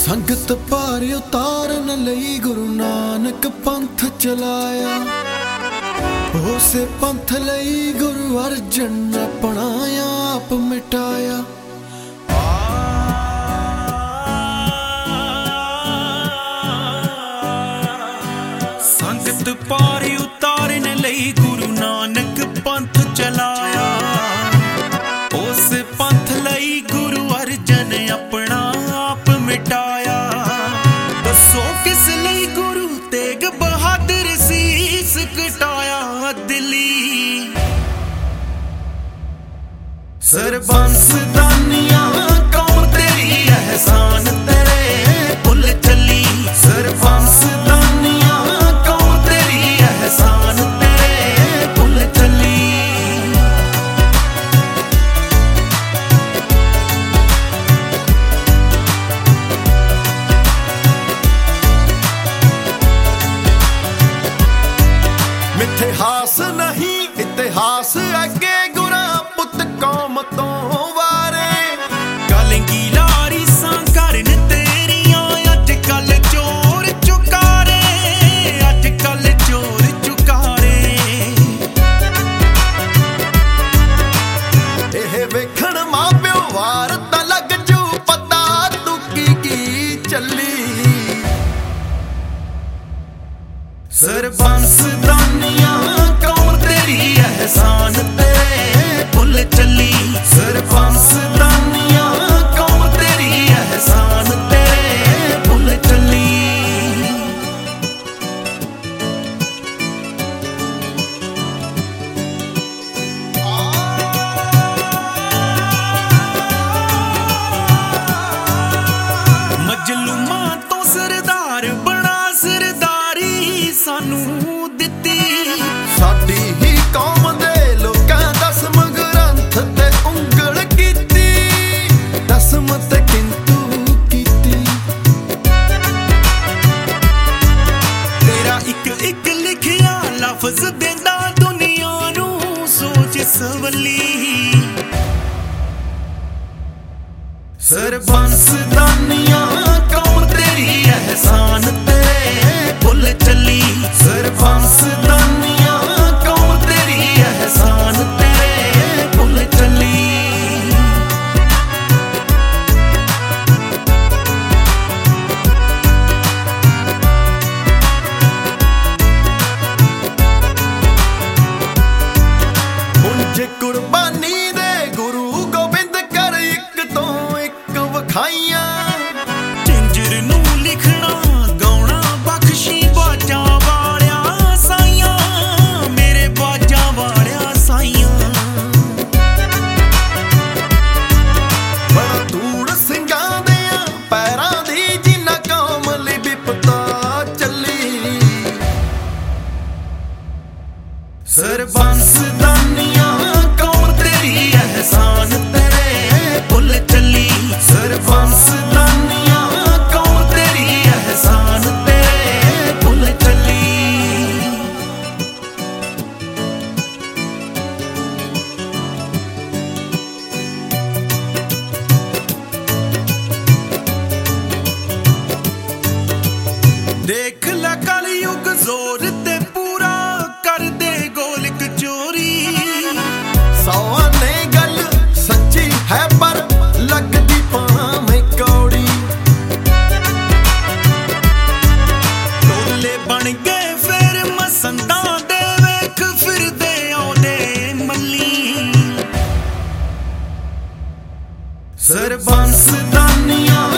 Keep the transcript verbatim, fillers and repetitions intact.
ਸੰਗਤ ਭਾਰ ਉਤਾਰਨ ਲਈ ਗੁਰੂ ਨਾਨਕ ਪੰਥ ਚਲਾਇਆ। ਉਸੇ ਪੰਥ ਲਈ ਗੁਰੂ ਅਰਜਨ ਨੇ ਆਪਣਾ ਆਪ ਮਿਟਾਇਆ। ਸੰਗਤ ਭਾਰ ਉਤਾਰਨ ਲਈ ਗੁਰੂ ਨਾਨਕ ਪੰਥ ਚਲਾਇਆ। ਉਸ ਪੰਥ ਲਈ ਗੁਰੂ ਅਰਜਨ ਨੇ ਆਪਣਾ ਆਪ ਮਿਟਾਇਆ। ਦੱਸੋ ਕਿਸ ਲਈ ਗੁਰੂ ਤੇਗ ਬਹਾਦਰ ਸੀਸ ਕਟਾਇਆ। ਦਿੱਲੀ ਸਰਬੰਸ ਦਾਨੀਆਂ ਕੌਮ ਤੇਰੀ ਅਹਿਸਾਨ ਤੇਰੇ ਭੁੱਲ ਚੱਲੀ। ਸਰਬੰਸ ਦਾਨੀਆਂ ਕੌਮ ਤੇਰੀ ਅਹਿਸਾਨ ਤੇਰੇ ਭੁੱਲ ਚੱਲੀ। ਮਿਥਿਹਾਸ ਨਹੀਂ ਇਤਿਹਾਸ ਅੱਗੇ ਗੁਰਾਂ ਪੁੱਤ ਕੌਮ ਤੋਂ ਵਾਰੇ। ਕਲੰਗੀ ਲਾਰੀ ਸਾਂ ਕਰਨ ਤੇਰੀਆਂ ਅੱਜ ਕੱਲ ਚੋਰ ਚੁਕਾਰੇ। ਅੱਜ ਕੱਲ ਚੋਰ ਚੁਕਾਰੇ ਇਹ ਵੇਖਣ ਮਾਂ ਪਿਓ ਵਾਰ ਤਾਂ ਲੱਗ ਜੂ ਪਤਾ ਤੂੰ ਕੀ ਕੀ ਚੱਲੀ। ਸਰਬੰਸ ਦਾਨੀਆਂ ਕੌਮ ਤੇਰੀ ਅਹਿਸਾਨ ਤੇਰੇ ਭੁੱਲ ਚੱਲੀ। ਸਰਬੰਸ ਦਾਨੀਆਂ ਕੌਮ ਤੇਰੀ ਅਹਿਸਾਨ ਤੇਰੇ ਭੁੱਲ ਚੱਲੀ। ਮਜਲੂਮਾਂ ਤੋਂ ਸਰਦਾਰ ਬਣਾ ਸਰਦਾਰੀ ਸਾਨੂੰ ਦਿੱਤੀ। ਸਾਡੀ ਹੀ ਕੌਮ ਦੇ ਲੋਕਾਂ ਦਸਮ ਗ੍ਰੰਥ ਤੇ ਉਂਗਲ ਕੀਤੀ। ਦਸਮ ਤੇ ਕਿੰਤੂ ਕੀਤੀ। ਤੇਰਾ ਇੱਕ ਇੱਕ ਲਿਖਿਆ ਲਫ਼ਜ਼ ਦਿੰਦਾ ਦੁਨੀਆ ਨੂੰ ਸੋਚ ਸਵੱਲੀ। ਸਰਬੰਸ ਦਾਨੀਆਂ ਕੌਮ ਤੇਰੀ ਅਹਿਸਾਨ ਤੇਰੇ ਭੁੱਲ ਚੱਲੀ। ਸਰਬੰਸ ਦਾਨੀਆਂ ਕੌਮ ਤੇਰੀ ਅਹਿਸਾਨ ਤੇਰੇ ਭੁੱਲ ਚੱਲੀ। ਹੁਣ ਜੇ ਕੁਰਬਾਨੀ ਦੇ ਗੁਰੂ ਗੋਬਿੰਦ ਕਰ ਇੱਕ ਤੋਂ ਇੱਕ ਵਿਖਾਈਆਂ। ਝਿੰਜਰ ਨੂੰ ਲਿਖਣਾ ਗਾਉਣਾ ਬਖਸ਼ੀ ਬਾਜਾਂ ਵਾਲਿਆ ਸਾਈਆਂ। ਮੇਰੇ ਬਾਜਾਂ ਵਾਲਿਆ ਸਾਈਆਂ। ਬੜਾ ਧੂੜ ਸਿੰਘਾਂ ਦਿਆਂ ਪੈਰਾਂ ਦੀ ਜਿਨ੍ਹਾਂ ਕੌਮ ਲਈ ਵਿਪਤਾ ਚੱਲੀ। ਸਰਬੰਸ ਦਾਨੀਆਂ ਕੌਮ ਤੇਰੀ ਅਹਿਸਾਨ ਤੇਰੇ ਭੁੱਲ ਚੱਲੀ। ਸਰਬੰਸ ਦਾਨੀਆਂ ਕੌਮ ਤੇਰੀ ਅਹਿਸਾਨ ਤੇਰੇ ਭੁੱਲ ਚੱਲੀ। ਦੇਖ ਲੈ ਕਲਯੁਗ ਜ਼ੋਰ ਤੇ ਪੂਰਾ ਕਰਦੇ ਗੋਲਕ ਚੋਰੀ। ਸੌਆਂ ਨੇ ਗੱਲ ਸੱਚੀ ਹੈ ਪਰ ਲੱਗਦੀ ਭਾਵੇਂ ਕੌੜੀ। ਢੋਲੇ ਬਣ ਗਏ ਫਿਰ ਮਸੰਦਾਂ ਦੇ ਵੇਖ ਫਿਰਦੇ ਆਉਂਦੇ ਮੱਲੀ। ਸਰਬੰਸ ਦਾਨੀਆਂ